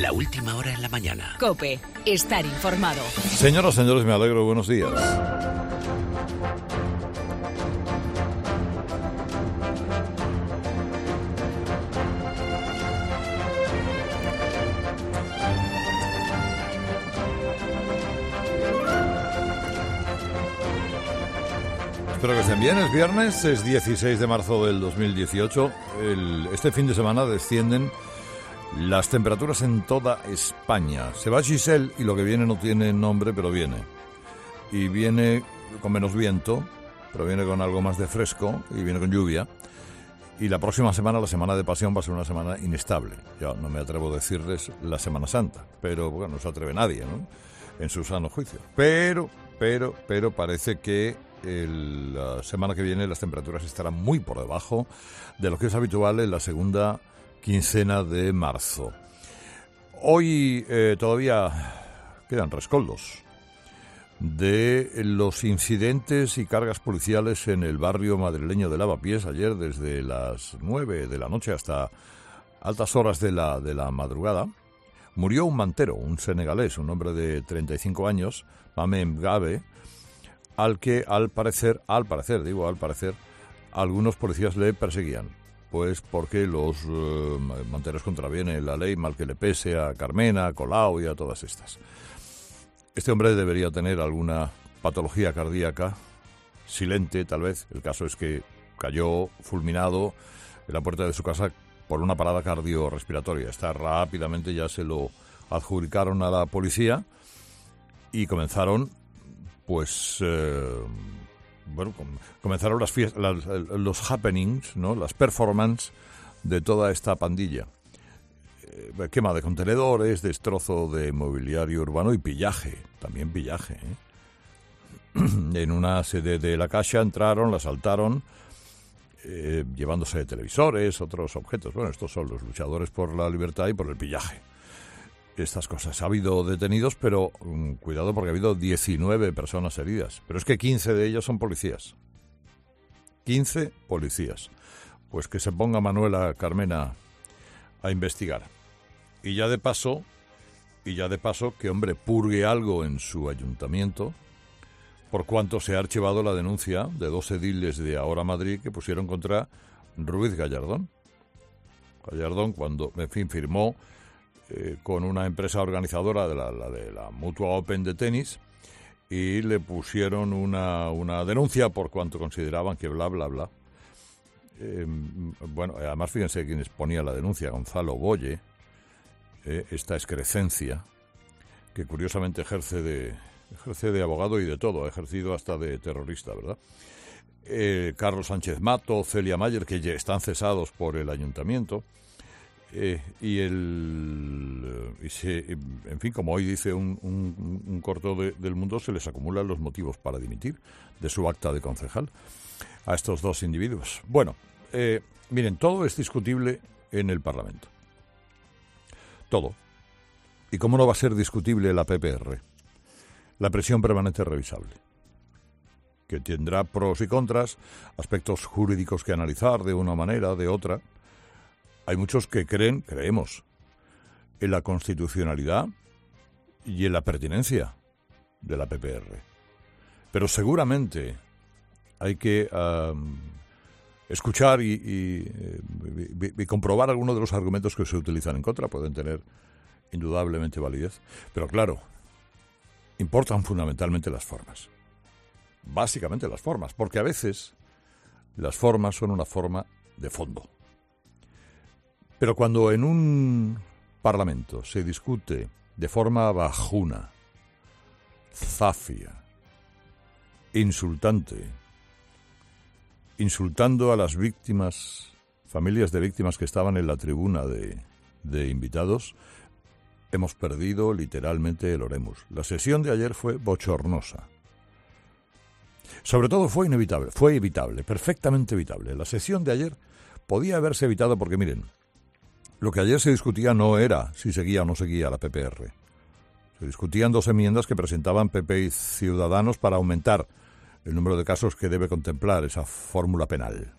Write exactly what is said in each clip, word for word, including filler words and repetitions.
La última hora en la mañana. COPE. Estar informado. Señoras, señores, me alegro. Buenos días. Espero que estén bien. Es viernes, es dieciséis de marzo del dos mil dieciocho. El, este fin de semana descienden las temperaturas en toda España. Se va Giselle y lo que viene no tiene nombre, pero viene. Y viene con menos viento, pero viene con algo más de fresco y viene con lluvia. Y la próxima semana, la Semana de Pasión, va a ser una semana inestable. Ya no me atrevo a decirles la Semana Santa, pero bueno, no se atreve nadie, ¿no?, en su sano juicio. Pero, pero, pero parece que el, la semana que viene las temperaturas estarán muy por debajo de lo que es habitual en la segunda quincena de marzo. Hoy eh, todavía quedan rescoldos de los incidentes y cargas policiales en el barrio madrileño de Lavapiés. Ayer desde las nueve de la noche hasta altas horas de la, de la madrugada murió un mantero, un senegalés, un hombre de treinta y cinco años, Mamem Gabe, al que al parecer, al parecer, digo al parecer, algunos policías le perseguían. Pues porque los uh, manteros contravienen la ley, mal que le pese a Carmena, a Colau y a todas estas. Este hombre debería tener alguna patología cardíaca, silente tal vez. El caso es que cayó fulminado en la puerta de su casa por una parada cardiorrespiratoria. Está rápidamente, ya se lo adjudicaron a la policía y comenzaron, pues, eh, bueno, comenzaron las fiestas, las, los happenings, ¿no?, las performances de toda esta pandilla. Eh, quema de contenedores, destrozo de mobiliario urbano y pillaje, también pillaje, ¿eh? En una sede de la Caixa entraron, la asaltaron, eh, llevándose televisores, otros objetos. Bueno, estos son los luchadores por la libertad y por el pillaje. Estas cosas. Ha habido detenidos, pero um, cuidado porque ha habido diecinueve personas heridas. Pero es que quince de ellos son policías. quince policías. Pues que se ponga Manuela Carmena a investigar. Y ya de paso, y ya de paso, que hombre, purgue algo en su ayuntamiento, por cuanto se ha archivado la denuncia de dos ediles de Ahora Madrid que pusieron contra Ruiz Gallardón. Gallardón, cuando, en fin, firmó Eh, con una empresa organizadora de la, la de la Mutua Open de tenis y le pusieron una, una denuncia por cuanto consideraban que bla, bla, bla. Eh, bueno, además fíjense quién exponía la denuncia, Gonzalo Boye, eh, esta excrescencia, que curiosamente ejerce de, ejerce de abogado y de todo, ha ejercido hasta de terrorista, ¿verdad? Eh, Carlos Sánchez Mato, Celia Mayer, que ya están cesados por el ayuntamiento. Eh, y el y se, en fin, como hoy dice un, un, un corto de, del Mundo, se les acumulan los motivos para dimitir de su acta de concejal a estos dos individuos. Bueno, eh, miren, todo es discutible en el Parlamento. Todo. ¿Y cómo no va a ser discutible la P P R? La prisión permanente revisable, que tendrá pros y contras, aspectos jurídicos que analizar de una manera, de otra. Hay muchos que creen, creemos, en la constitucionalidad y en la pertinencia de la P P R. Pero seguramente hay que um, escuchar y, y, y, y comprobar algunos de los argumentos que se utilizan en contra. Pueden tener indudablemente validez. Pero claro, importan fundamentalmente las formas. Básicamente las formas, porque a veces las formas son una forma de fondo. Pero cuando en un parlamento se discute de forma bajuna, zafia, insultante, insultando a las víctimas, familias de víctimas que estaban en la tribuna de, de invitados, hemos perdido literalmente el oremus. La sesión de ayer fue bochornosa. Sobre todo fue inevitable, fue evitable, perfectamente evitable. La sesión de ayer podía haberse evitado porque, miren, lo que ayer se discutía no era si seguía o no seguía la P P R. Se discutían dos enmiendas que presentaban P P y Ciudadanos para aumentar el número de casos que debe contemplar esa fórmula penal,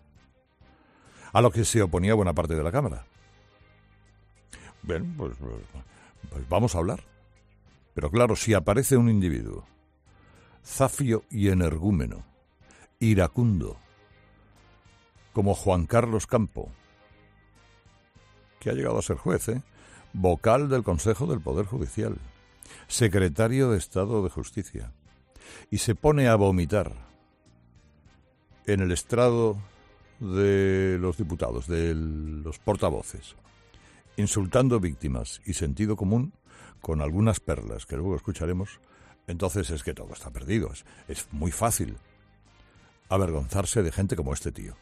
a lo que se oponía buena parte de la Cámara. Bien, pues Pues vamos a hablar. Pero claro, si aparece un individuo zafio y energúmeno, iracundo, como Juan Carlos Campo, que ha llegado a ser juez, ¿eh? vocal del Consejo del Poder Judicial, secretario de Estado de Justicia, y se pone a vomitar en el estrado de los diputados, de los portavoces, insultando víctimas y sentido común con algunas perlas que luego escucharemos, entonces es que todo está perdido. Es, es muy fácil avergonzarse de gente como este tío.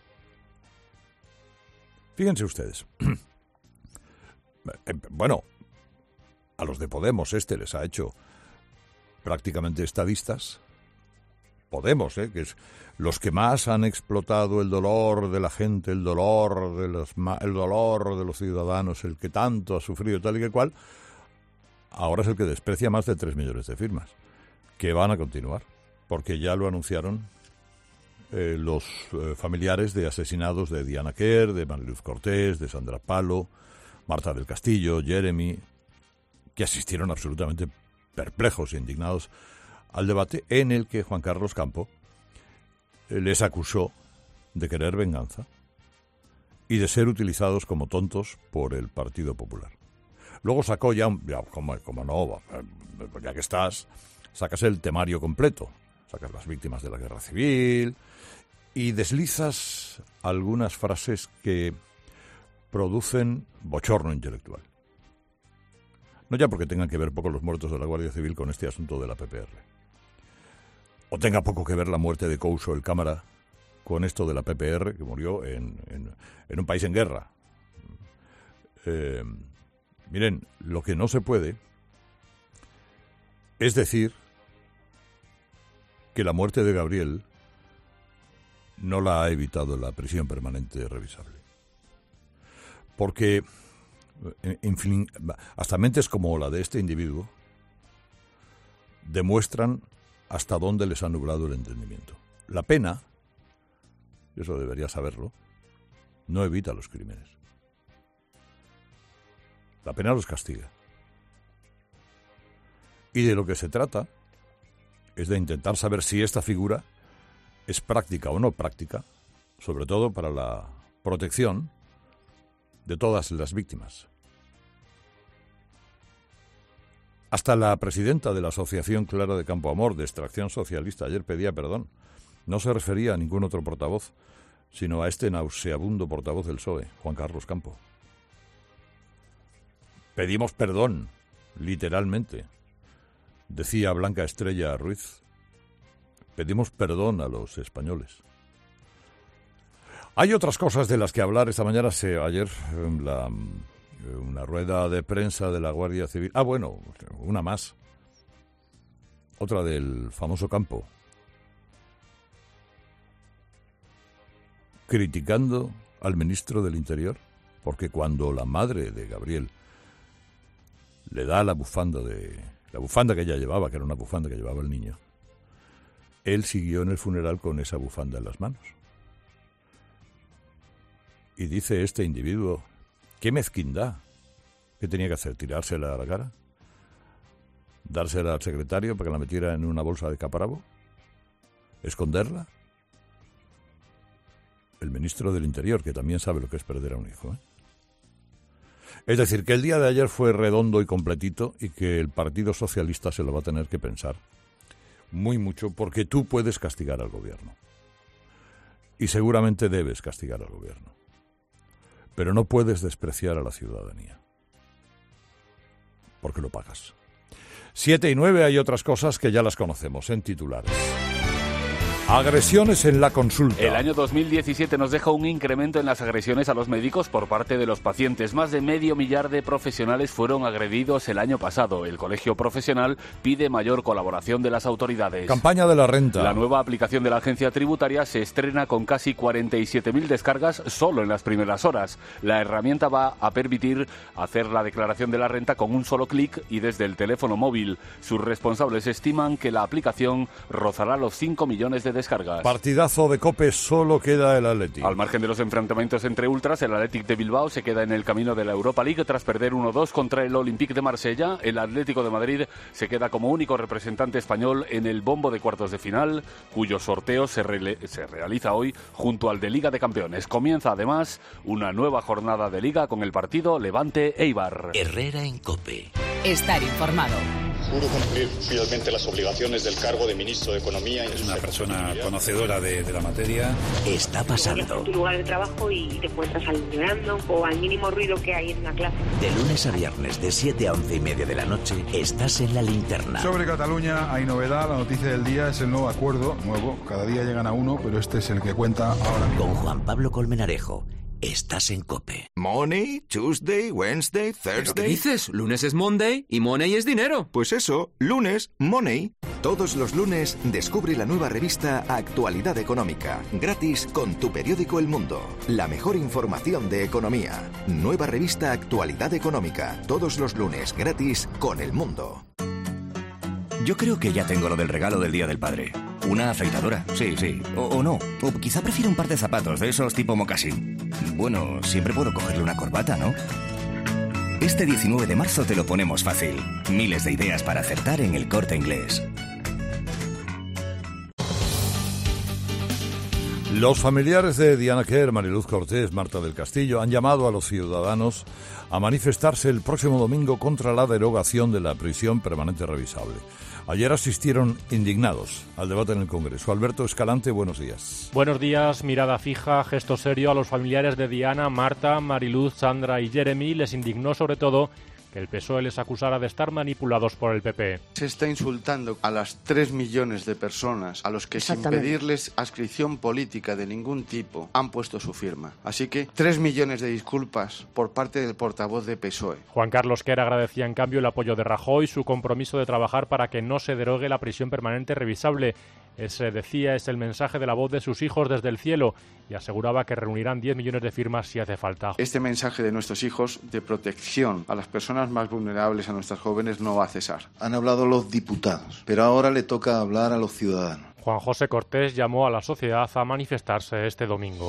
Fíjense ustedes. Bueno, a los de Podemos este les ha hecho prácticamente estadistas. Podemos, ¿eh? que es los que más han explotado el dolor de la gente, el dolor de los, el dolor de los ciudadanos, el que tanto ha sufrido tal y que cual, ahora es el que desprecia más de tres millones de firmas, que van a continuar, porque ya lo anunciaron eh, los eh, familiares de asesinados de Diana Quer, de Mariluz Cortés, de Sandra Palo, Marta del Castillo, Jeremy, que asistieron absolutamente perplejos e indignados al debate en el que Juan Carlos Campo les acusó de querer venganza y de ser utilizados como tontos por el Partido Popular. Luego sacó ya, un, ya como, como no, ya que estás, sacas el temario completo, sacas las víctimas de la guerra civil y deslizas algunas frases que producen bochorno intelectual. No ya porque tengan que ver poco los muertos de la Guardia Civil con este asunto de la P P R, o tenga poco que ver la muerte de Couso, el cámara, con esto de la P P R, que murió en, en, en un país en guerra. Eh, miren, lo que no se puede es decir que la muerte de Gabriel no la ha evitado la prisión permanente revisable. Porque en fin, hasta mentes como la de este individuo demuestran hasta dónde les ha nublado el entendimiento. La pena, eso debería saberlo, no evita los crímenes. La pena los castiga. Y de lo que se trata es de intentar saber si esta figura es práctica o no práctica, sobre todo para la protección de todas las víctimas. Hasta la presidenta de la Asociación Clara de Campoamor, de extracción socialista, ayer pedía perdón. No se refería a ningún otro portavoz, sino a este nauseabundo portavoz del P S O E, Juan Carlos Campo. Pedimos perdón, literalmente, decía Blanca Estrella Ruiz. Pedimos perdón a los españoles. Hay otras cosas de las que hablar esta mañana. Se, ayer la, una rueda de prensa de la Guardia Civil. Ah, bueno, una más. Otra del famoso Campo. Criticando al ministro del Interior, porque cuando la madre de Gabriel le da la bufanda de la bufanda que ella llevaba, que era una bufanda que llevaba el niño, él siguió en el funeral con esa bufanda en las manos. Y dice este individuo, qué mezquindad. ¿Qué tenía que hacer? ¿Tirársela a la cara? ¿Dársela al secretario para que la metiera en una bolsa de caparabo? ¿Esconderla? El ministro del Interior, que también sabe lo que es perder a un hijo, ¿eh? Es decir, que el día de ayer fue redondo y completito y que el Partido Socialista se lo va a tener que pensar muy mucho, porque tú puedes castigar al gobierno. Y seguramente debes castigar al gobierno. Pero no puedes despreciar a la ciudadanía, porque lo pagas. Siete y nueve, hay otras cosas que ya las conocemos en titulares. Agresiones en la consulta. El año dos mil diecisiete nos deja un incremento en las agresiones a los médicos por parte de los pacientes. Más de medio millar de profesionales fueron agredidos el año pasado. El Colegio Profesional pide mayor colaboración de las autoridades. Campaña de la renta. La nueva aplicación de la agencia tributaria se estrena con casi cuarenta y siete mil descargas solo en las primeras horas. La herramienta va a permitir hacer la declaración de la renta con un solo clic y desde el teléfono móvil. Sus responsables estiman que la aplicación rozará los cinco millones de descargas. Partidazo de COPE, solo queda el Athletic. Al margen de los enfrentamientos entre ultras, el Athletic de Bilbao se queda en el camino de la Europa League tras perder uno dos contra el Olympique de Marsella. El Atlético de Madrid se queda como único representante español en el bombo de cuartos de final, cuyo sorteo se, re- se realiza hoy junto al de Liga de Campeones. Comienza además una nueva jornada de Liga con el partido Levante-Eibar. Herrera en COPE. Estar informado. Juro cumplir fielmente las obligaciones del cargo de ministro de Economía. Es una persona conocedora de, de la materia. Está pasando. En tu lugar de trabajo y te encuentras alguien llorando o al mínimo ruido que hay en una clase. De lunes a viernes, de siete a once y media de la noche, estás en La Linterna. Sobre Cataluña hay novedad. La noticia del día es el nuevo acuerdo. Nuevo, cada día llegan a uno, pero este es el que cuenta ahora mismo. Con Juan Pablo Colmenarejo. Estás en COPE. Money, Tuesday, Wednesday, Thursday. ¿Qué dices? Lunes es Monday y Money es dinero. Pues eso, lunes, Money. Todos los lunes descubre la nueva revista Actualidad Económica, gratis con tu periódico El Mundo. La mejor información de economía. Nueva revista Actualidad Económica, todos los lunes, gratis con El Mundo. Yo creo que ya tengo lo del regalo del Día del Padre. Una afeitadora, sí, sí. O, o no. O quizá prefiero un par de zapatos de esos tipo mocasín. Bueno, siempre puedo cogerle una corbata, ¿no? Este diecinueve de marzo te lo ponemos fácil. Miles de ideas para acertar en El Corte Inglés. Los familiares de Diana Quer, Mariluz Cortés, Marta del Castillo han llamado a los ciudadanos a manifestarse el próximo domingo contra la derogación de la prisión permanente revisable. Ayer asistieron indignados al debate en el Congreso. Alberto Escalante, buenos días. Buenos días, mirada fija, gesto serio a los familiares de Diana, Marta, Mariluz, Sandra y Jeremy. Les indignó sobre todo que el P S O E les acusara de estar manipulados por el P P. Se está insultando a las tres millones de personas a los que sin pedirles adscripción política de ningún tipo han puesto su firma. Así que tres millones de disculpas por parte del portavoz de P S O E. Juan Carlos Quer agradecía en cambio el apoyo de Rajoy, su compromiso de trabajar para que no se derogue la prisión permanente revisable. Ese, decía, es el mensaje de la voz de sus hijos desde el cielo y aseguraba que reunirán diez millones de firmas si hace falta. Este mensaje de nuestros hijos de protección a las personas más vulnerables, a nuestras jóvenes, no va a cesar. Han hablado los diputados, pero ahora le toca hablar a los ciudadanos. Juan José Cortés llamó a la sociedad a manifestarse este domingo.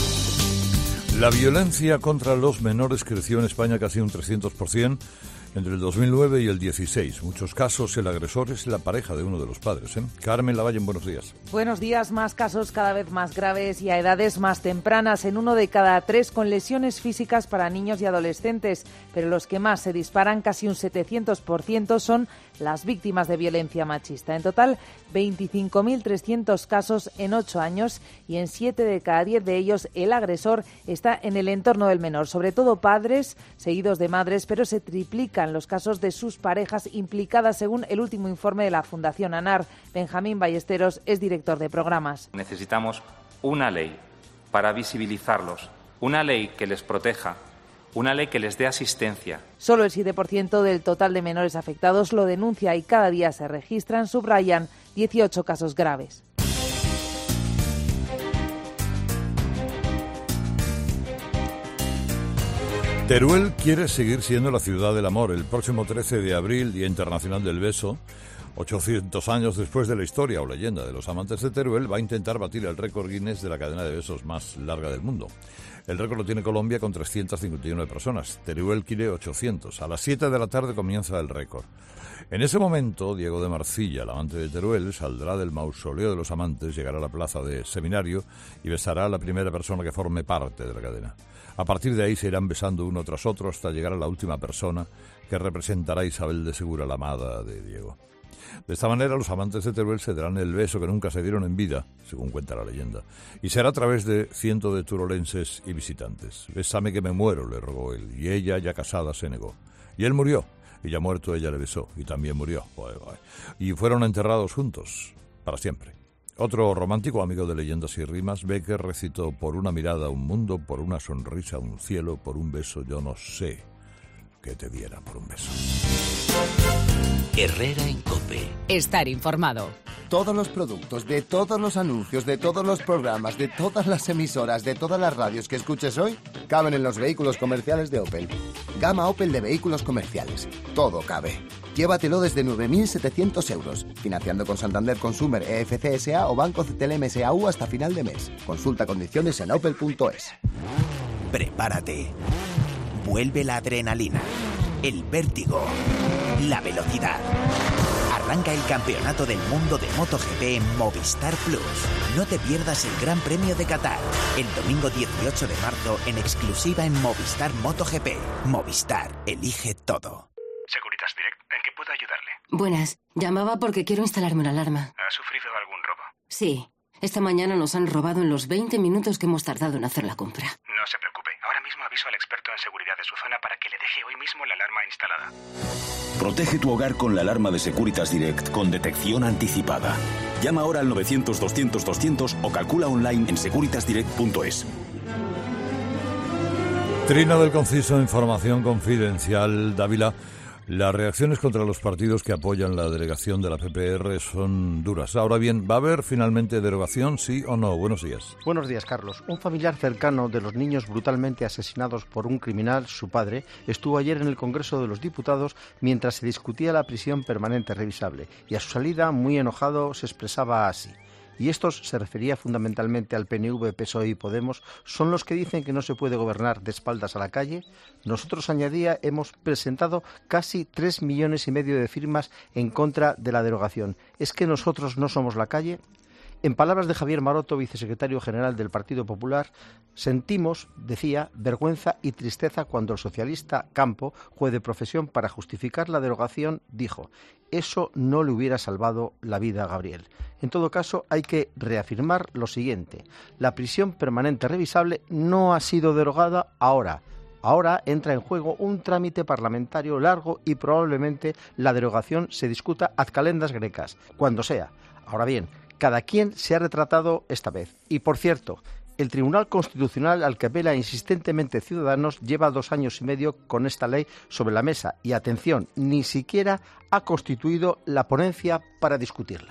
La violencia contra los menores creció en España casi un trescientos por ciento entre el dos mil nueve y el dieciséis. Muchos casos el agresor es la pareja de uno de los padres, ¿eh? Carmen Lavalle, buenos días. Buenos días. Más casos cada vez más graves y a edades más tempranas, en uno de cada tres con lesiones físicas para niños y adolescentes. Pero los que más se disparan, casi un setecientos por ciento, son las víctimas de violencia machista. En total, veinticinco mil trescientos casos en ocho años y en siete de cada diez de ellos el agresor está en el entorno del menor, sobre todo padres, seguidos de madres, pero se triplican los casos de sus parejas implicadas, según el último informe de la Fundación ANAR. Benjamín Ballesteros es director de programas. Necesitamos una ley para visibilizarlos, una ley que les proteja, una ley que les dé asistencia. Solo el siete por ciento del total de menores afectados lo denuncia y cada día se registran, subrayan, dieciocho casos graves. Teruel quiere seguir siendo la ciudad del amor. El próximo trece de abril, Día Internacional del Beso, ochocientos años después de la historia o leyenda de los amantes de Teruel, va a intentar batir el récord Guinness de la cadena de besos más larga del mundo. El récord lo tiene Colombia con trescientas cincuenta y nueve personas. Teruel quiere ochocientos. A las siete de la tarde comienza el récord. En ese momento, Diego de Marcilla, el amante de Teruel, saldrá del mausoleo de los amantes, llegará a la plaza de Seminario y besará a la primera persona que forme parte de la cadena. A partir de ahí se irán besando uno tras otro hasta llegar a la última persona que representará a Isabel de Segura, la amada de Diego. De esta manera, los amantes de Teruel se darán el beso que nunca se dieron en vida, según cuenta la leyenda, y será a través de cientos de turolenses y visitantes. «Bésame que me muero», le rogó él, y ella, ya casada, se negó. Y él murió, y ya muerto ella le besó, y también murió. Y fueron enterrados juntos, para siempre. Otro romántico amigo de leyendas y rimas, Becker, recitó: «Por una mirada un mundo, por una sonrisa un cielo, por un beso yo no sé que te diera por un beso». Herrera en COPE. Estar informado. Todos los productos, de todos los anuncios, de todos los programas, de todas las emisoras, de todas las radios que escuches hoy, caben en los vehículos comerciales de Opel. Gama Opel de vehículos comerciales. Todo cabe. Llévatelo desde nueve mil setecientos euros, financiando con Santander Consumer E F C S A o Banco C T L M S A U hasta final de mes. Consulta condiciones en opel punto es. Prepárate. Vuelve la adrenalina, el vértigo, la velocidad. Arranca el Campeonato del Mundo de MotoGP en Movistar Plus. No te pierdas el Gran Premio de Qatar, el domingo dieciocho de marzo en exclusiva en Movistar MotoGP. Movistar, elige todo. Securitas Direct, ¿en qué puedo ayudarle? Buenas, llamaba porque quiero instalarme una alarma. ¿Ha sufrido algún robo? Sí, esta mañana nos han robado en los veinte minutos que hemos tardado en hacer la compra. No se preocupe, ahora mismo aviso al experto en seguridad de su zona para que le deje hoy mismo la alarma instalada. Protege tu hogar con la alarma de Securitas Direct con detección anticipada. Llama ahora al novecientos doscientos doscientos o calcula online en securitas direct punto es. Trina del Conciso, información confidencial. Dávila, las reacciones contra los partidos que apoyan la delegación de la P P R son duras. Ahora bien, ¿va a haber finalmente derogación, sí o no? Buenos días. Buenos días, Carlos. Un familiar cercano de los niños brutalmente asesinados por un criminal, su padre, estuvo ayer en el Congreso de los Diputados mientras se discutía la prisión permanente revisable y a su salida, muy enojado, se expresaba así. Y estos, se refería fundamentalmente al P N V, P S O E y Podemos, son los que dicen que no se puede gobernar de espaldas a la calle. Nosotros, añadía, hemos presentado casi tres millones y medio de firmas en contra de la derogación. ¿Es que nosotros no somos la calle? En palabras de Javier Maroto, vicesecretario general del Partido Popular, sentimos, decía, vergüenza y tristeza cuando el socialista Campo, juez de profesión, para justificar la derogación, dijo: eso no le hubiera salvado la vida a Gabriel. En todo caso, hay que reafirmar lo siguiente: la prisión permanente revisable no ha sido derogada ahora. Ahora entra en juego un trámite parlamentario largo y probablemente la derogación se discuta ad calendas grecas, cuando sea. Ahora bien, cada quien se ha retratado esta vez. Y, por cierto, el Tribunal Constitucional, al que apela insistentemente Ciudadanos, lleva dos años y medio con esta ley sobre la mesa y, atención, ni siquiera ha constituido la ponencia para discutirla.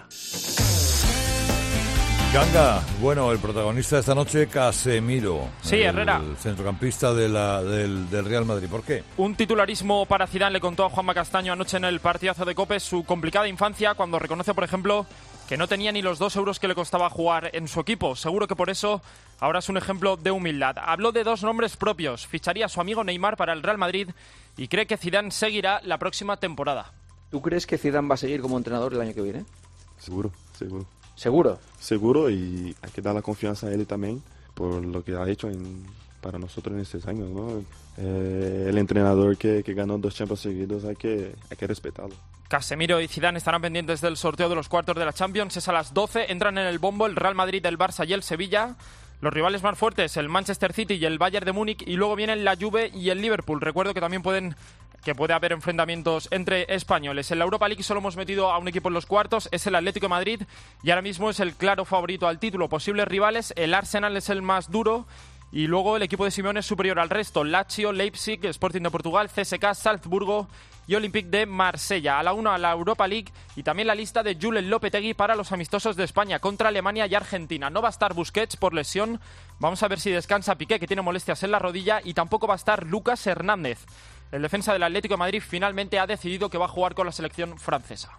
Ganga, bueno, el protagonista esta noche, Casemiro. Sí, Herrera. El centrocampista de la, del, del Real Madrid. ¿Por qué? Un titularismo para Zidane le contó a Juanma Castaño anoche en el partidazo de COPE su complicada infancia, cuando reconoce, por ejemplo, que no tenía ni los dos euros que le costaba jugar en su equipo. Seguro que por eso ahora es un ejemplo de humildad. Habló de dos nombres propios. Ficharía a su amigo Neymar para el Real Madrid y cree que Zidane seguirá la próxima temporada. ¿Tú crees que Zidane va a seguir como entrenador el año que viene? Seguro, seguro. ¿Seguro? Seguro, y hay que dar la confianza a él también por lo que ha hecho en, para nosotros en estos años, ¿no? Eh, el entrenador que, que ganó dos Champions seguidos, hay que, hay que respetarlo. Casemiro y Zidane estarán pendientes del sorteo de los cuartos de la Champions. Es a las doce, entran en el bombo el Real Madrid, el Barça y el Sevilla. Los rivales más fuertes, el Manchester City y el Bayern de Múnich, y luego vienen la Juve y el Liverpool. Recuerdo que también pueden que puede haber enfrentamientos entre españoles. En la Europa League solo hemos metido a un equipo en los cuartos, es el Atlético de Madrid, y ahora mismo es el claro favorito al título. Posibles rivales, el Arsenal es el más duro, y luego el equipo de Simeone es superior al resto: Lazio, Leipzig, Sporting de Portugal, C S K, Salzburgo y Olympique de Marsella. A la una, la Europa League, y también la lista de Julen Lopetegui para los amistosos de España contra Alemania y Argentina. No va a estar Busquets por lesión, vamos a ver si descansa Piqué, que tiene molestias en la rodilla, y tampoco va a estar Lucas Hernández. El defensa del Atlético de Madrid finalmente ha decidido que va a jugar con la selección francesa.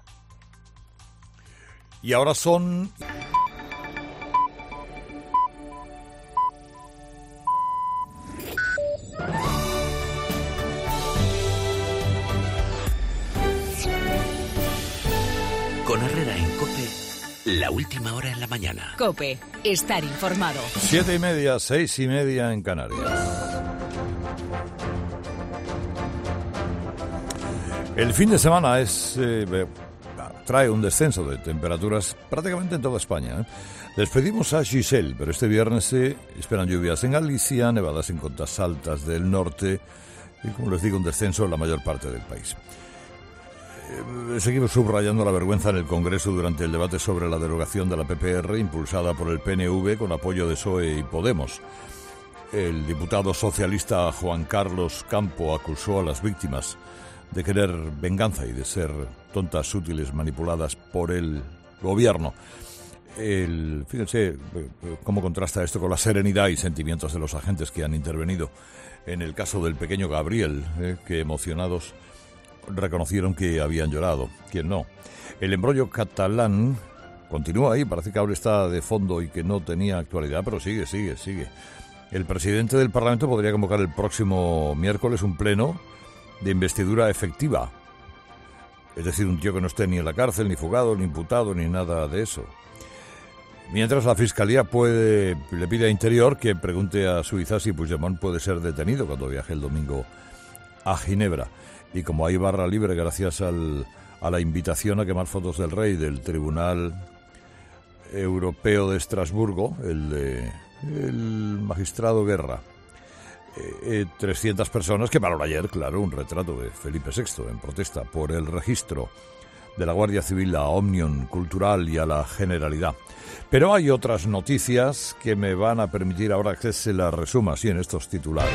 Y ahora son... Con Herrera en COPE, la última hora en la mañana. COPE, estar informado. Siete y media, seis y media en Canarias. El fin de semana es eh, trae un descenso de temperaturas prácticamente en toda España. ¿eh? Despedimos a Giselle, pero este viernes se esperan lluvias en Galicia, nevadas en cotas altas del norte y, como les digo, un descenso en la mayor parte del país. Seguimos subrayando la vergüenza en el Congreso durante el debate sobre la derogación de la P P R impulsada por el P N V con apoyo de P S O E y Podemos. El diputado socialista Juan Carlos Campo acusó a las víctimas de querer venganza y de ser tontas útiles manipuladas por el gobierno. El, fíjense cómo contrasta esto con la serenidad y sentimientos de los agentes que han intervenido en el caso del pequeño Gabriel, eh, que emocionados reconocieron que habían llorado, quién no. El embrollo catalán continúa ahí, parece que ahora está de fondo y que no tenía actualidad, pero sigue, sigue, sigue. El presidente del Parlamento podría convocar el próximo miércoles un pleno de investidura efectiva. Es decir, un tío que no esté ni en la cárcel, ni fugado, ni imputado, ni nada de eso. Mientras la Fiscalía puede, le pide a Interior que pregunte a Suiza si Puigdemont puede ser detenido cuando viaje el domingo a Ginebra. Y como hay barra libre gracias al, a la invitación a quemar fotos del rey del Tribunal Europeo de Estrasburgo, el, de, el magistrado Guerra, eh, eh, trescientas personas quemaron ayer, claro, un retrato de Felipe sexto en protesta por el registro de la Guardia Civil a Òmnium Cultural y a la Generalidad. Pero hay otras noticias que me van a permitir ahora que se las resuma así en estos titulares.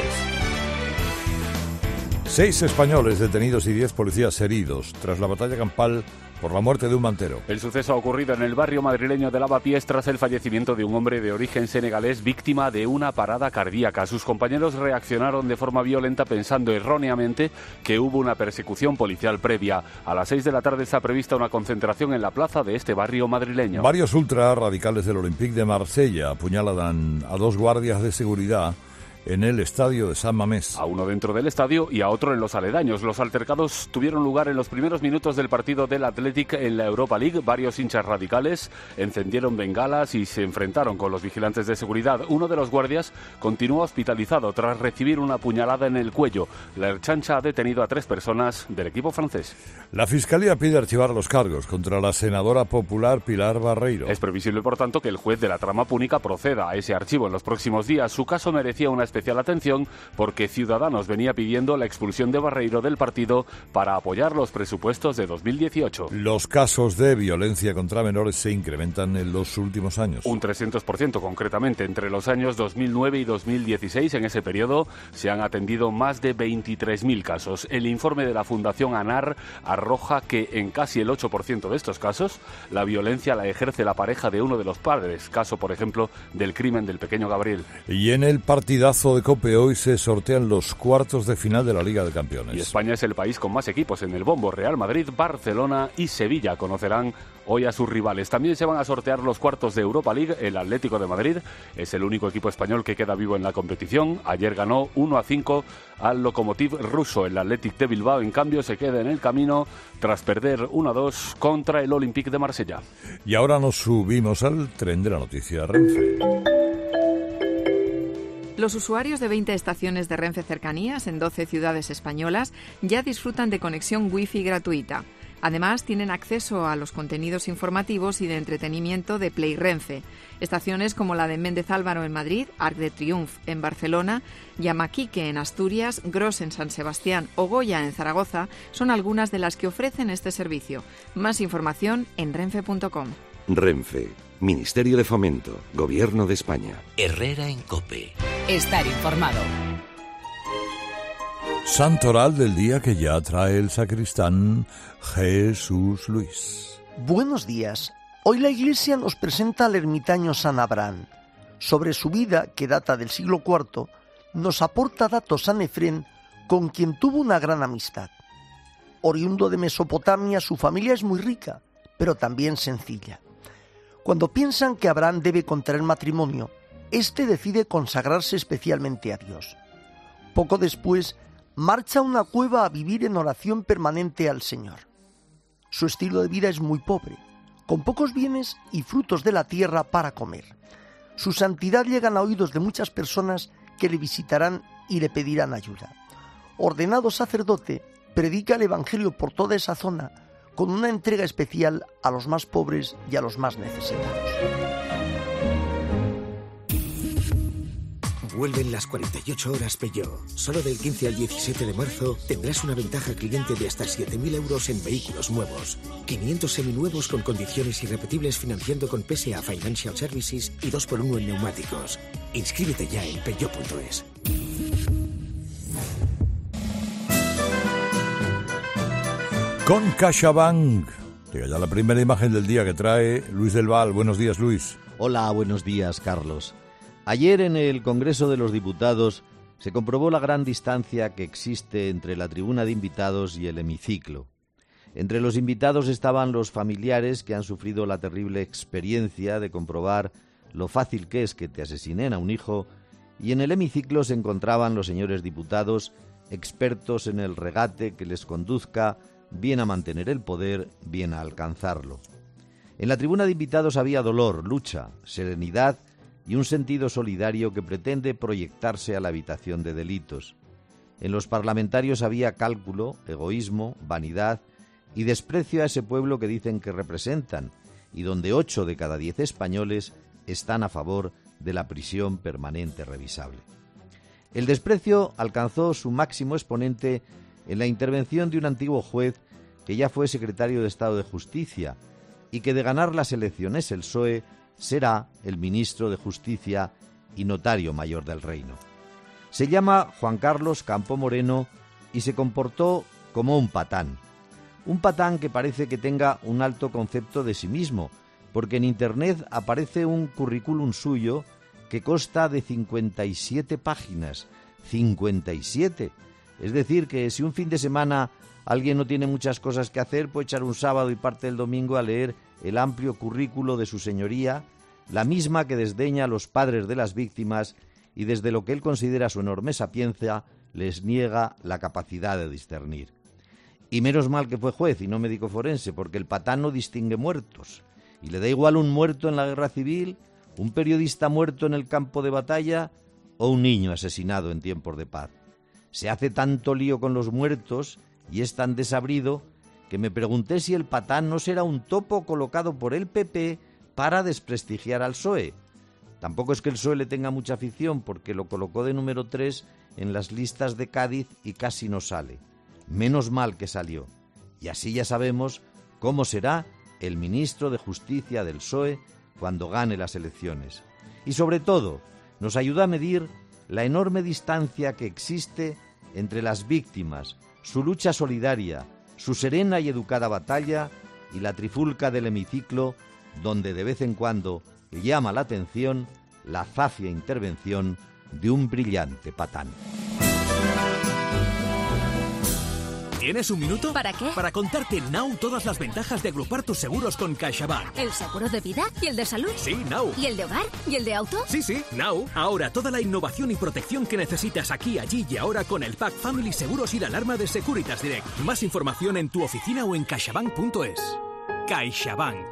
Seis españoles detenidos y diez policías heridos tras la batalla campal por la muerte de un mantero. El suceso ha ocurrido en el barrio madrileño de Lavapiés tras el fallecimiento de un hombre de origen senegalés víctima de una parada cardíaca. Sus compañeros reaccionaron de forma violenta pensando erróneamente que hubo una persecución policial previa. A las seis de la tarde está prevista una concentración en la plaza de este barrio madrileño. Varios ultra radicales del Olympique de Marsella apuñalan a dos guardias de seguridad en el estadio de San Mamés. A uno dentro del estadio y a otro en los aledaños. Los altercados tuvieron lugar en los primeros minutos del partido del Athletic en la Europa League. Varios hinchas radicales encendieron bengalas y se enfrentaron con los vigilantes de seguridad. Uno de los guardias continúa hospitalizado tras recibir una puñalada en el cuello. La Erchancha ha detenido a tres personas del equipo francés. La Fiscalía pide archivar los cargos contra la senadora popular Pilar Barreiro. Es previsible, por tanto, que el juez de la trama púnica proceda a ese archivo en los próximos días. Su caso merecía una especial atención porque Ciudadanos venía pidiendo la expulsión de Barreiro del partido para apoyar los presupuestos de dos mil dieciocho. Los casos de violencia contra menores se incrementan en los últimos años. Un trescientos por ciento concretamente. Entre los años dos mil nueve y dos mil dieciséis, en ese periodo, se han atendido más de veintitrés mil casos. El informe de la Fundación ANAR arroja que en casi el ocho por ciento de estos casos, la violencia la ejerce la pareja de uno de los padres. Caso, por ejemplo, del crimen del pequeño Gabriel. Y en el partidazo de COPE hoy se sortean los cuartos de final de la Liga de Campeones. Y España es el país con más equipos en el bombo. Real Madrid, Barcelona y Sevilla conocerán hoy a sus rivales. También se van a sortear los cuartos de Europa League. El Atlético de Madrid es el único equipo español que queda vivo en la competición. Ayer ganó uno a cinco al Lokomotiv ruso. El Athletic de Bilbao, en cambio, se queda en el camino tras perder uno a dos contra el Olympique de Marsella. Y ahora nos subimos al tren de la noticia Renfe. Los usuarios de veinte estaciones de Renfe Cercanías en doce ciudades españolas ya disfrutan de conexión wifi gratuita. Además, tienen acceso a los contenidos informativos y de entretenimiento de Play Renfe. Estaciones como la de Méndez Álvaro en Madrid, Arc de Triunf en Barcelona, Yamaquique en Asturias, Gros en San Sebastián o Goya en Zaragoza son algunas de las que ofrecen este servicio. Más información en renfe punto com. Renfe, Ministerio de Fomento, Gobierno de España. Herrera en COPE. Estar informado. Santoral del día que ya trae el sacristán Jesús Luis. Buenos días. Hoy la Iglesia nos presenta al ermitaño San Abraham. Sobre su vida, que data del siglo cuarto, nos aporta datos San Efrén, con quien tuvo una gran amistad. Oriundo de Mesopotamia, su familia es muy rica, pero también sencilla. Cuando piensan que Abraham debe contraer matrimonio, éste decide consagrarse especialmente a Dios. Poco después, marcha a una cueva a vivir en oración permanente al Señor. Su estilo de vida es muy pobre, con pocos bienes y frutos de la tierra para comer. Su santidad llega a oídos de muchas personas que le visitarán y le pedirán ayuda. Ordenado sacerdote, predica el Evangelio por toda esa zona, con una entrega especial a los más pobres y a los más necesitados. Vuelven las cuarenta y ocho horas Peugeot. Solo del quince al diecisiete de marzo tendrás una ventaja cliente de hasta siete mil euros en vehículos nuevos. quinientos seminuevos con condiciones irrepetibles financiando con P S A Financial Services y dos por uno en neumáticos. Inscríbete ya en peugeot punto es. Con CaixaBank. Llega ya la primera imagen del día que trae Luis del Val. Buenos días, Luis. Hola, buenos días, Carlos. Ayer en el Congreso de los Diputados se comprobó la gran distancia que existe entre la tribuna de invitados y el hemiciclo. Entre los invitados estaban los familiares que han sufrido la terrible experiencia de comprobar lo fácil que es que te asesinen a un hijo, y en el hemiciclo se encontraban los señores diputados, expertos en el regate que les conduzca bien a mantener el poder, bien a alcanzarlo. En la tribuna de invitados había dolor, lucha, serenidad y un sentido solidario que pretende proyectarse a la habitación de delitos. En los parlamentarios había cálculo, egoísmo, vanidad y desprecio a ese pueblo que dicen que representan, y donde ocho de cada diez españoles están a favor de la prisión permanente revisable. El desprecio alcanzó su máximo exponente en la intervención de un antiguo juez que ya fue secretario de Estado de Justicia y que de ganar las elecciones el P S O E será el ministro de Justicia y notario mayor del reino. Se llama Juan Carlos Campo Moreno y se comportó como un patán. Un patán que parece que tenga un alto concepto de sí mismo, porque en Internet aparece un currículum suyo que consta de cincuenta y siete páginas. cincuenta y siete. Es decir, que si un fin de semana alguien no tiene muchas cosas que hacer, puede echar un sábado y parte del domingo a leer el amplio currículo de su señoría, la misma que desdeña a los padres de las víctimas y desde lo que él considera su enorme sapiencia les niega la capacidad de discernir. Y menos mal que fue juez y no médico forense, porque el patán no distingue muertos, y le da igual un muerto en la guerra civil, un periodista muerto en el campo de batalla o un niño asesinado en tiempos de paz. Se hace tanto lío con los muertos y es tan desabrido que me pregunté si el patán no será un topo colocado por el P P para desprestigiar al P S O E. Tampoco es que el P S O E le tenga mucha afición, porque lo colocó de número tres en las listas de Cádiz y casi no sale. Menos mal que salió. Y así ya sabemos cómo será el ministro de Justicia del P S O E cuando gane las elecciones. Y sobre todo, nos ayuda a medir la enorme distancia que existe entre las víctimas, su lucha solidaria, su serena y educada batalla y la trifulca del hemiciclo, donde de vez en cuando llama la atención la zafia intervención de un brillante patán. ¿Tienes un minuto? ¿Para qué? Para contarte now todas las ventajas de agrupar tus seguros con CaixaBank. ¿El seguro de vida? ¿Y el de salud? Sí, now. ¿Y el de hogar? ¿Y el de auto? Sí, sí, now. Ahora toda la innovación y protección que necesitas aquí, allí y ahora con el Pack Family Seguros y la alarma de Securitas Direct. Más información en tu oficina o en caixabank punto es. CaixaBank.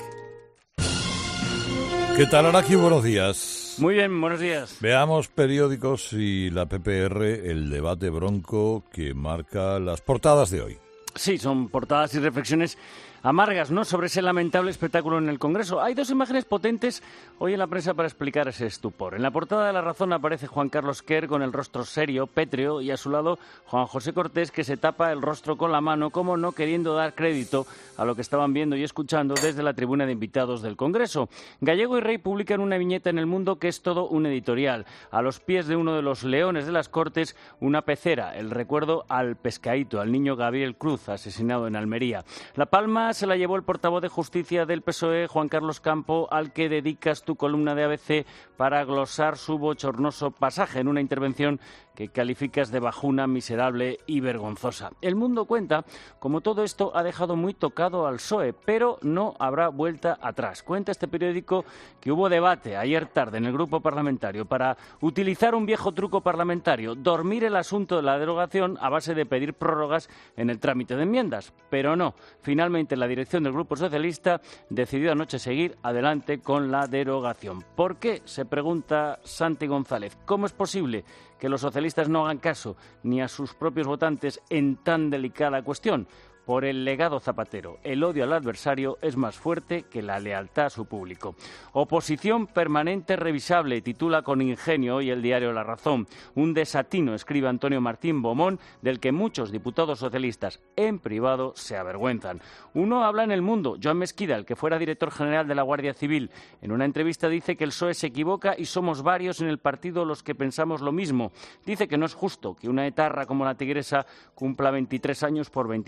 ¿Qué tal, Araki? Buenos días. Muy bien, buenos días. Veamos periódicos y la P P R, el debate bronco que marca las portadas de hoy. Sí, son portadas y reflexiones amargas, ¿no?, sobre ese lamentable espectáculo en el Congreso. Hay dos imágenes potentes hoy en la prensa para explicar ese estupor. En la portada de La Razón aparece Juan Carlos Quer con el rostro serio, pétreo, y a su lado Juan José Cortés, que se tapa el rostro con la mano, como no queriendo dar crédito a lo que estaban viendo y escuchando desde la tribuna de invitados del Congreso. Gallego y Rey publican una viñeta en El Mundo que es todo un editorial. A los pies de uno de los leones de las Cortes, una pecera, el recuerdo al pescadito, al niño Gabriel Cruz, asesinado en Almería. La palma se la llevó el portavoz de Justicia del P S O E, Juan Carlos Campo, al que dedicas tu columna de A B C para glosar su bochornoso pasaje en una intervención que calificas de bajuna, miserable y vergonzosa. El Mundo cuenta como todo esto ha dejado muy tocado al P S O E, pero no habrá vuelta atrás. Cuenta este periódico que hubo debate ayer tarde en el grupo parlamentario para utilizar un viejo truco parlamentario, dormir el asunto de la derogación a base de pedir prórrogas en el trámite de enmiendas. Pero no, finalmente la dirección del Grupo Socialista decidió anoche seguir adelante con la derogación. ¿Por qué?, se pregunta Santi González. ¿Cómo es posible que los socialistas no hagan caso ni a sus propios votantes en tan delicada cuestión? Por el legado Zapatero, el odio al adversario es más fuerte que la lealtad a su público. Oposición permanente revisable, titula con ingenio hoy el diario La Razón. Un desatino, escribe Antonio Martín Bomón, del que muchos diputados socialistas en privado se avergüenzan. Uno habla en El Mundo, Joan Mesquida, el que fuera director general de la Guardia Civil. En una entrevista dice que el P S O E se equivoca y somos varios en el partido los que pensamos lo mismo. Dice que no es justo que una etarra como la Tigresa cumpla veintitrés años por veintitrés asesinatos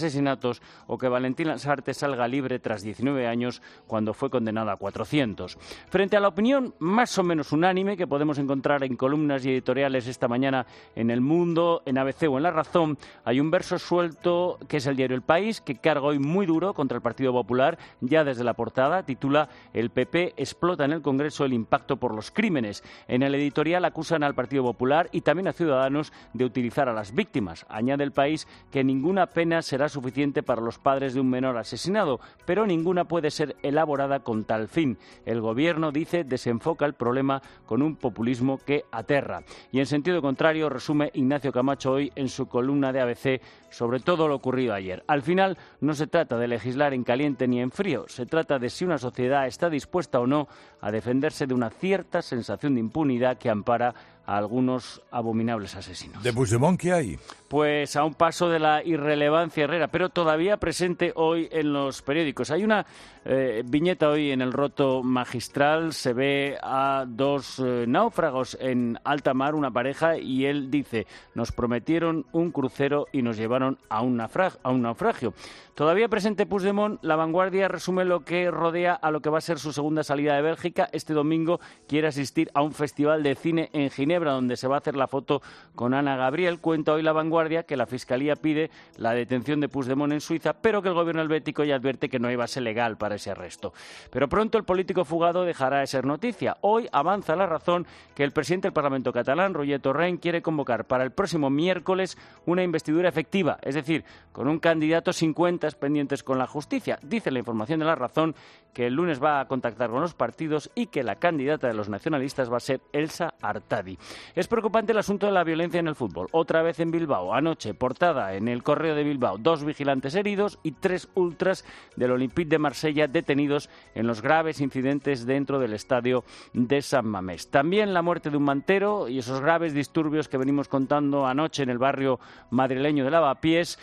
asesinatos o que Valentín Lasarte salga libre tras diecinueve años cuando fue condenado a cuatrocientos. Frente a la opinión más o menos unánime que podemos encontrar en columnas y editoriales esta mañana en El Mundo, en A B C o en La Razón, hay un verso suelto que es el diario El País, que carga hoy muy duro contra el Partido Popular, ya desde la portada, titula "El P P explota en el Congreso el impacto por los crímenes". En el editorial acusan al Partido Popular y también a Ciudadanos de utilizar a las víctimas. Añade El País que ninguna pena será suficiente para los padres de un menor asesinado, pero ninguna puede ser elaborada con tal fin. El Gobierno, dice, desenfoca el problema con un populismo que aterra. Y en sentido contrario, resume Ignacio Camacho hoy en su columna de A B C sobre todo lo ocurrido ayer. Al final, no se trata de legislar en caliente ni en frío, se trata de si una sociedad está dispuesta o no a defenderse de una cierta sensación de impunidad que ampara a algunos abominables asesinos. ¿De Puigdemont qué hay? Pues a un paso de la irrelevancia Herrera, pero todavía presente hoy en los periódicos. Hay una eh, viñeta hoy en el Roto Magistral, se ve a dos eh, náufragos en alta mar, una pareja, y él dice: nos prometieron un crucero y nos llevaron a un, naufrag- a un naufragio. Todavía presente Puigdemont, La Vanguardia resume lo que rodea a lo que va a ser su segunda salida de Bélgica. Este domingo quiere asistir a un festival de cine en Ginebra, donde se va a hacer la foto con Ana Gabriel. Cuenta hoy La Vanguardia que la Fiscalía pide la detención de Puigdemont en Suiza, pero que el gobierno helvético ya advierte que no hay base legal para ese arresto. Pero pronto el político fugado dejará de ser noticia. Hoy avanza La Razón que el presidente del Parlamento catalán, Roger Torrent, quiere convocar para el próximo miércoles una investidura efectiva, es decir, con un candidato sin cuentas pendientes con la justicia. Dice la información de La Razón que el lunes va a contactar con los partidos y que la candidata de los nacionalistas va a ser Elsa Artadi. Es preocupante el asunto de la violencia en el fútbol. Otra vez en Bilbao. Anoche, portada en El Correo de Bilbao. Dos vigilantes heridos y tres ultras del Olympique de Marsella detenidos en los graves incidentes dentro del estadio de San Mamés. También la muerte de un mantero y esos graves disturbios que venimos contando anoche en el barrio madrileño de Lavapiés.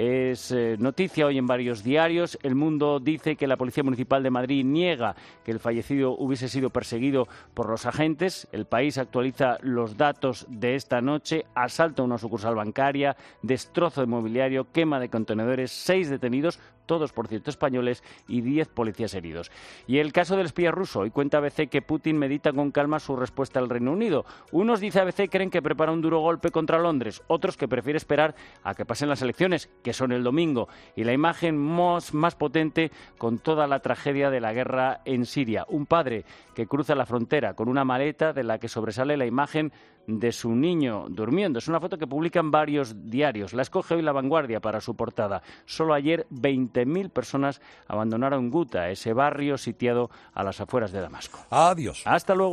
Es eh, noticia hoy en varios diarios. El Mundo dice que la Policía Municipal de Madrid niega que el fallecido hubiese sido perseguido por los agentes. El País actualiza los datos de esta noche: asalto a una sucursal bancaria, destrozo de mobiliario, quema de contenedores, seis detenidos, todos por cierto españoles, y diez policías heridos. Y el caso del espía ruso. Hoy cuenta A B C que Putin medita con calma su respuesta al Reino Unido. Unos, dice A B C, creen que prepara un duro golpe contra Londres, otros que prefiere esperar a que pasen las elecciones, que son el domingo. Y la imagen más, más potente con toda la tragedia de la guerra en Siria. Un padre que cruza la frontera con una maleta de la que sobresale la imagen de su niño durmiendo. Es una foto que publican varios diarios. La escoge hoy La Vanguardia para su portada. Solo ayer veinte mil personas abandonaron Guta, ese barrio sitiado a las afueras de Damasco. Adiós. Hasta luego.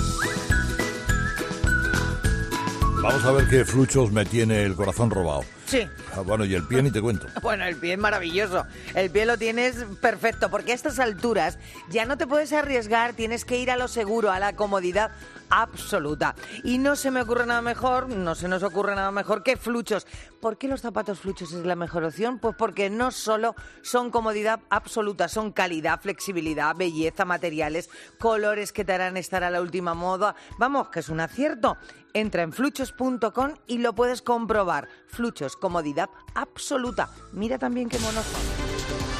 Vamos a ver qué fluchos me tiene el corazón robado. Sí. Ah, bueno, y el pie ni te cuento. Bueno, el pie es maravilloso. El pie lo tienes perfecto, porque a estas alturas ya no te puedes arriesgar, tienes que ir a lo seguro, a la comodidad absoluta. Y no se me ocurre nada mejor, no se nos ocurre nada mejor que Fluchos. ¿Por qué los zapatos Fluchos es la mejor opción? Pues porque no solo son comodidad absoluta, son calidad, flexibilidad, belleza, materiales, colores que te harán estar a la última moda. Vamos, que es un acierto. Entra en fluchos punto com y lo puedes comprobar. Fluchos, comodidad absoluta. Mira también qué monos son.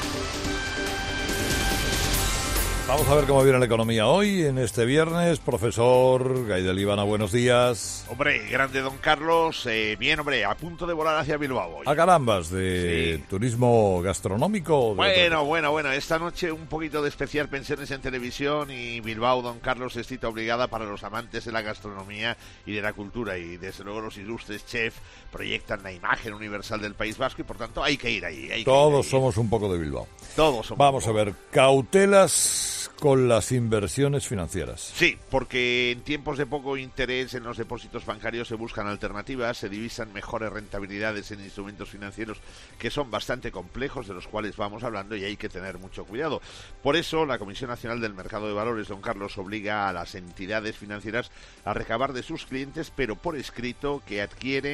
Vamos a ver cómo viene la economía hoy, en este viernes. Profesor Gaidel Ivana, buenos días. Hombre, grande don Carlos. Eh, bien, hombre, a punto de volar hacia Bilbao hoy. A carambas, de sí. Turismo gastronómico. Bueno, bueno, bueno. Esta noche un poquito de especial pensiones en televisión y Bilbao, don Carlos, es cita obligada para los amantes de la gastronomía y de la cultura. Y desde luego los ilustres chefs proyectan la imagen universal del País Vasco y por tanto hay que ir allí. Hay que Todos ir somos un poco de Bilbao. Todos somos. Vamos a ver, cautelas con las inversiones financieras. Sí, porque en tiempos de poco interés en los depósitos bancarios se buscan alternativas, se divisan mejores rentabilidades en instrumentos financieros que son bastante complejos, de los cuales vamos hablando, y hay que tener mucho cuidado. Por eso, la Comisión Nacional del Mercado de Valores, don Carlos, obliga a las entidades financieras a recabar de sus clientes, pero por escrito, que adquieren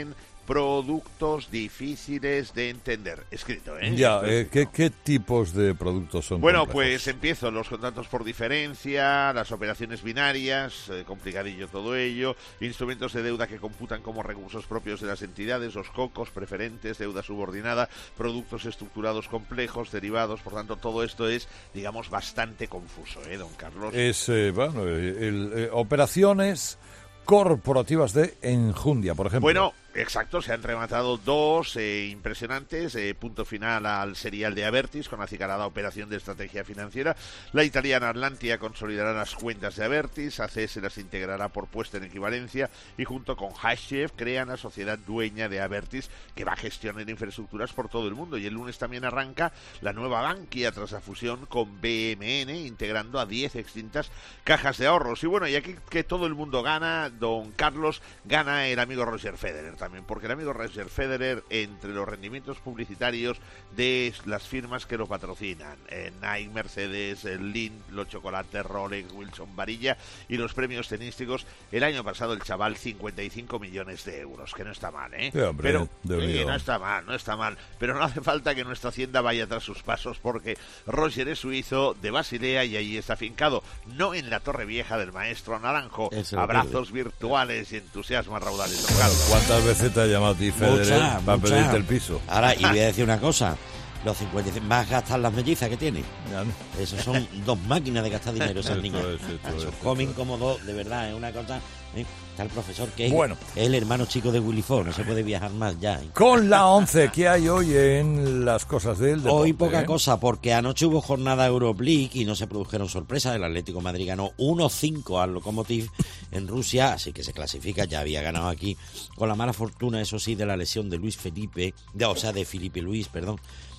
productos difíciles de entender. Escrito, ¿eh? Ya, eh, ¿qué, ¿qué tipos de productos son Bueno, complejos? pues empiezo. Los contratos por diferencia, las operaciones binarias, eh, complicadillo todo ello, instrumentos de deuda que computan como recursos propios de las entidades, los cocos, preferentes, deuda subordinada, productos estructurados complejos, derivados. Por tanto, todo esto es, digamos, bastante confuso, ¿eh, don Carlos? Es, eh, bueno, el, el, eh, operaciones corporativas de enjundia, por ejemplo. Bueno, exacto, se han rematado dos eh, impresionantes, eh, punto final al serial de Abertis con acicalada operación de estrategia financiera. La italiana Atlantia consolidará las cuentas de Abertis, A C S las integrará por puesta en equivalencia y junto con Hachef crean la sociedad dueña de Abertis que va a gestionar infraestructuras por todo el mundo. Y el lunes también arranca la nueva Bankia tras la fusión con B M N, integrando a diez extintas cajas de ahorros. Y bueno, y aquí que todo el mundo gana, don Carlos, gana el amigo Roger Federer también, porque el amigo Roger Federer, entre los rendimientos publicitarios de las firmas que lo patrocinan, eh, Nike, Mercedes, el Lindt, los chocolates, Rolex, Wilson, Varilla, y los premios tenísticos, el año pasado el chaval cincuenta y cinco millones de euros, que no está mal, ¿eh? Sí, hombre, pero sí, no está mal, no está mal, pero no hace falta que nuestra hacienda vaya tras sus pasos, porque Roger es suizo de Basilea y allí está afincado, no en la Torre Vieja del Maestro Naranjo. Abrazos virtuales y entusiasmo a raudales, don Carlos. ¿Cuántas veces te ha llamado a ti, Federer, Mucha, para mucha. pedirte el piso? Ahora, y voy a decir una cosa. Los cincuenta y cinco, más gastan las mellizas que tiene. Esos son dos máquinas de gastar dinero esas niñas. Esos comen como dos, de verdad, es una cosa. ¿eh? Está el profesor que es, Bueno. es el hermano chico de Willy Fogg, no se puede viajar más ya. ¿eh? Con la once que hay hoy en las cosas del deporte. Hoy poca ¿eh? cosa, porque anoche hubo jornada Europa League y no se produjeron sorpresas. El Atlético de Madrid ganó uno cinco al Lokomotiv en Rusia, así que se clasifica, ya había ganado aquí, con la mala fortuna, eso sí, de la lesión de Luis Felipe, de, o sea, de Felipe Luis, perdón.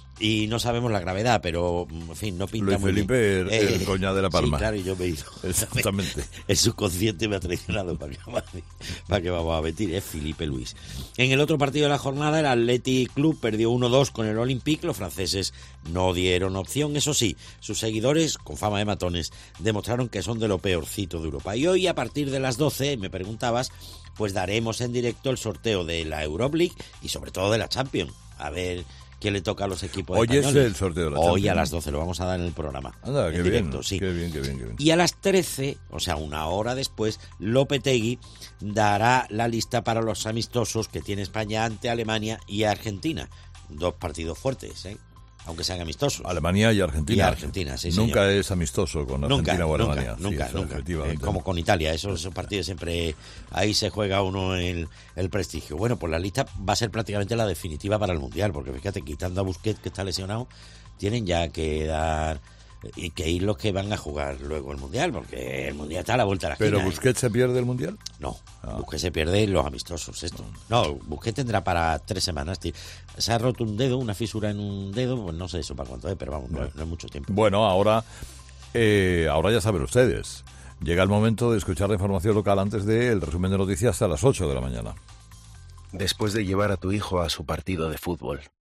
Y no sabemos la gravedad, pero, en fin, no pinta Luis muy Felipe, bien. el, el Eh, coña de la Palma. Sí, claro, y yo me he ido. Exactamente. El subconsciente me ha traicionado para que, para que vamos a mentir, es Felipe Luis. En el otro partido de la jornada, el Athletic Club perdió uno dos con el Olympique. Los franceses no dieron opción. Eso sí, sus seguidores, con fama de matones, demostraron que son de lo peorcito de Europa. Y hoy, a partir de las doce, me preguntabas, pues daremos en directo el sorteo de la Europa League y sobre todo de la Champions. A ver qué le toca a los equipos Hoy españoles. es el sorteo de la Hoy Champions. a las doce lo vamos a dar en el programa. Anda, qué en bien, directo, sí. qué bien, qué bien, qué bien. Y a las trece, o sea, una hora después, Lopetegui dará la lista para los amistosos que tiene España ante Alemania y Argentina. Dos partidos fuertes, ¿eh? Aunque sean amistosos. Alemania y Argentina. Y Argentina, sí, Nunca señor. es amistoso con Nunca, Argentina o Alemania. nunca, Sí, nunca, eso, nunca. efectivamente. Eh, como con Italia, esos, esos partidos siempre, ahí se juega uno el, el prestigio. Bueno, pues la lista va a ser prácticamente la definitiva para el Mundial, porque fíjate, quitando a Busquets, que está lesionado, tienen ya que dar y que ir los que van a jugar luego el Mundial, porque el Mundial está a la vuelta de la esquina. ¿Pero ¿eh? Busquets se pierde el Mundial? No, Ah. Busquets se pierde en los amistosos, esto. No, Busquets tendrá para tres semanas, tío. Se ha roto un dedo, una fisura en un dedo, pues no sé eso para cuánto es, pero vamos, no, no es mucho tiempo. Bueno, ahora, eh, ahora ya saben ustedes. Llega el momento de escuchar la información local antes del resumen de noticias a las ocho de la mañana. Después de llevar a tu hijo a su partido de fútbol,